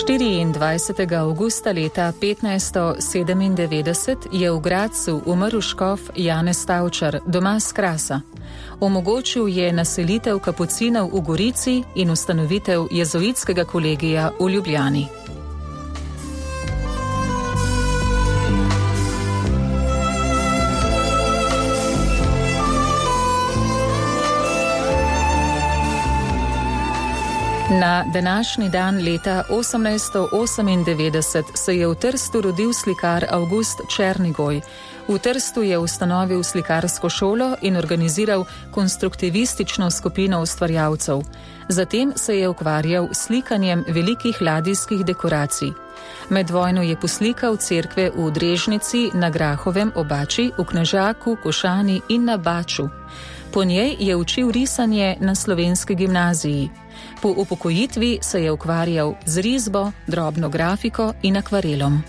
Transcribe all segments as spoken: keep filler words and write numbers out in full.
štiriindvajsetega avgusta leta petnajststo sedemindevetdeset je v Gradcu umrl škof Janez Tavčar, doma s Krasa. Omogočil je naselitev kapucinov v Gorici in ustanovitev jezuitskega kolegija v Ljubljani. Na današnji dan leta osemnajststo osemindevetdeset se je v Trstu rodil slikar Avgust Černigoj. V Trstu je ustanovil slikarsko šolo in organiziral konstruktivistično skupino ustvarjalcev. Zatem se je ukvarjal s slikanjem velikih ladijskih dekoracij. Med vojno je poslikal cerkve v Drežnici, na Grahovem, Obači, v Knežaku, Košani in na Baču. Po njej je učil risanje na Slovenski gimnaziji. Po upokojitvi se je ukvarjal z risbo, drobno grafiko in akvarelom.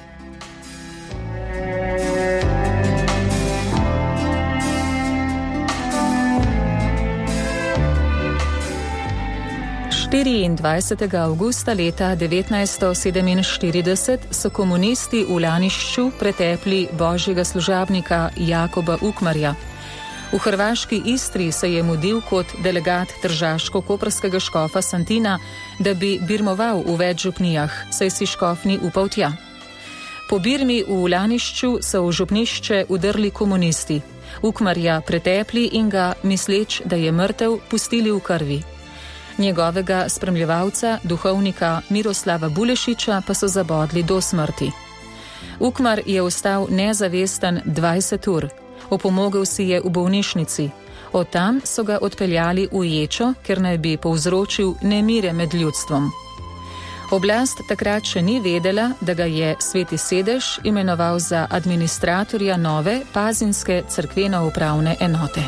štiriindvajsetega avgusta leta devetnajststo sedeminštirideset so komunisti v Lanišču pretepli božjega služabnika Jakoba Ukmarja. V hrvaški Istri se je mudil kot delegat tržaško-koprskega škofa Santina, da bi birmoval v več župnijah, saj si škof ni upal tja. Po birmi v Lanišču so v župnišče udrli komunisti. Ukmarja pretepli in ga, misleč, da je mrtev, pustili v krvi. Njegovega spremljevalca, duhovnika Miroslava Bulešiča, pa so zabodli do smrti. Ukmar je ostal nezavesten dvajset ur. Opomogel si je v bolnišnici. Od tam so ga odpeljali v Ječo, ker naj bi povzročil nemire med ljudstvom. Oblast takrat še ni vedela, da ga je Sveti sedež imenoval za administratorja nove pazinske cerkveno-upravne enote.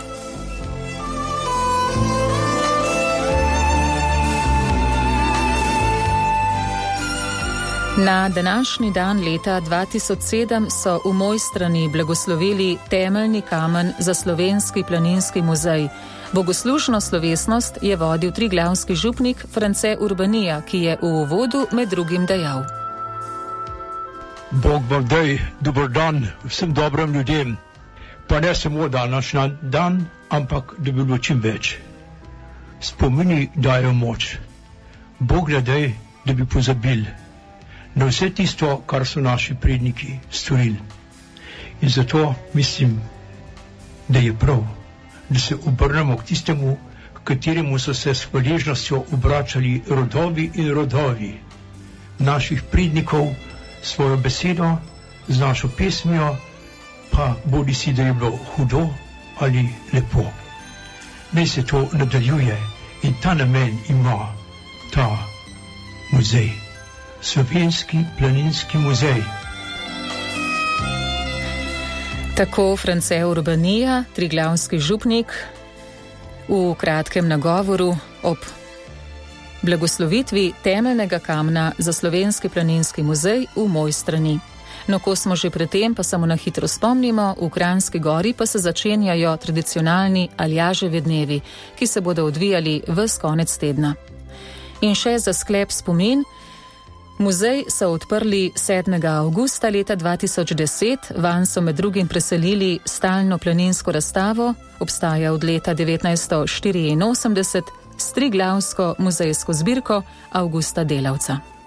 Na današnji dan leta dva tisoč sedem so v Mojstrani blagoslovili temeljni kamen za Slovenski planinski muzej. Bogoslužno slovesnost je vodil triglavski župnik France Urbanija, ki je v uvodu med drugim dejal: Bog vam daj dober dan vsem dobrim ljudem, pa ne samo današnji dan, ampak da bi bilo čim več. Spomini dajo moč. Bog ne daj, da bi pozabili na vse tisto, kar so naši predniki storili. In zato mislim, da je prav, da se obrnemo k tistemu, k kateremu so se s hvaležnostjo obračali rodovi in rodovi naših prednikov, svojo besedo, z našo pesmijo, pa bodi si, da je bilo hudo ali lepo. Naj se to nadaljuje in ta namen ima ta muzej. Slovenski planinski muzej. Tako France Urbanija, triglavski župnik, v kratkem nagovoru ob blagoslovitvi temeljnega kamna za Slovenski planinski muzej v Mojstrani. No, ko smo že pri tem, pa samo na hitro spomnimo, v Kranjski Gori pa se začenjajo tradicionalni Aljaževi dnevi, ki se bodo odvijali ves konec tedna. In še za sklep spomin, muzej so odprli sedmega avgusta leta dva tisoč deset, vanj so med drugim preselili stalno planinsko razstavo, obstaja od leta devetnajststo štiriinosemdeset, s triglavsko muzejsko zbirko Avgusta Delavca.